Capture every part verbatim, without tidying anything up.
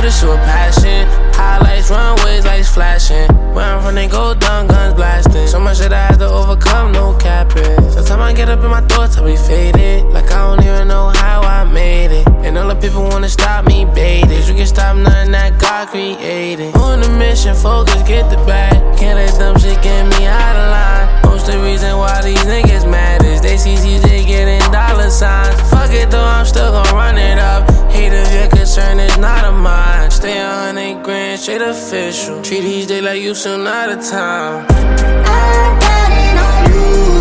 this shit with passion. Highlights, runways, lights flashing. Where I'm from, they go down, guns blasting. So much shit I had to overcome, no capping. Sometimes I get up in my thoughts, I be faded. Like I don't even know how I made it. And all the people wanna stop me, baited. You can stop nothing that God created. On the mission, focus, get the bag. Can't let dumb shit get me out of line. Most the reason why these niggas mad is they see C J getting dollar signs. Fuck it though, I'm still gon' run it up. Hate if your concern is not of mine. Stay a hundred grand, straight official. Treat these days like you soon out of time. I got it on you.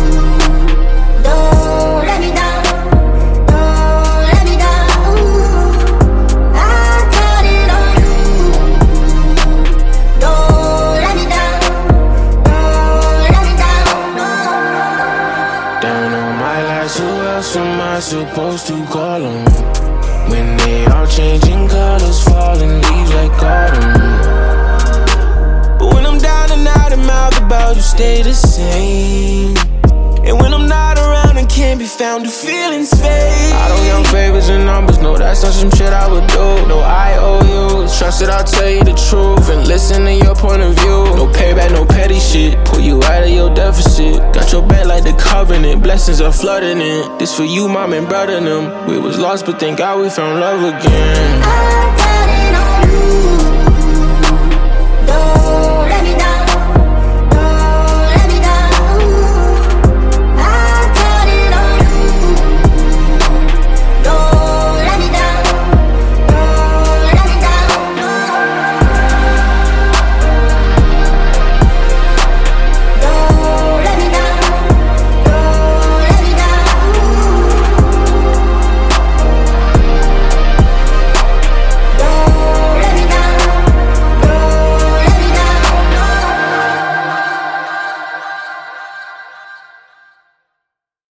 Don't let me down. Don't let me down. I got it on you. Don't let me down. Don't let me down. No. Down on my life, who else am I supposed to call on? When they all changing colors, falling leaves like autumn. But when I'm down and out and mouth about you, stay the same. And when I'm not around and can't be found, do feelings fade? I don't count favors and numbers, no, that's not some shit I would do. No, I owe you, trust that I'll tell you the truth and listen to your point of view. No payback, no petty shit, pull you out of your deficit. Got your back like the covenant, blessings are flooding in. This for you, mom and brother them. We was lost, but thank God we found love again. I got it on you.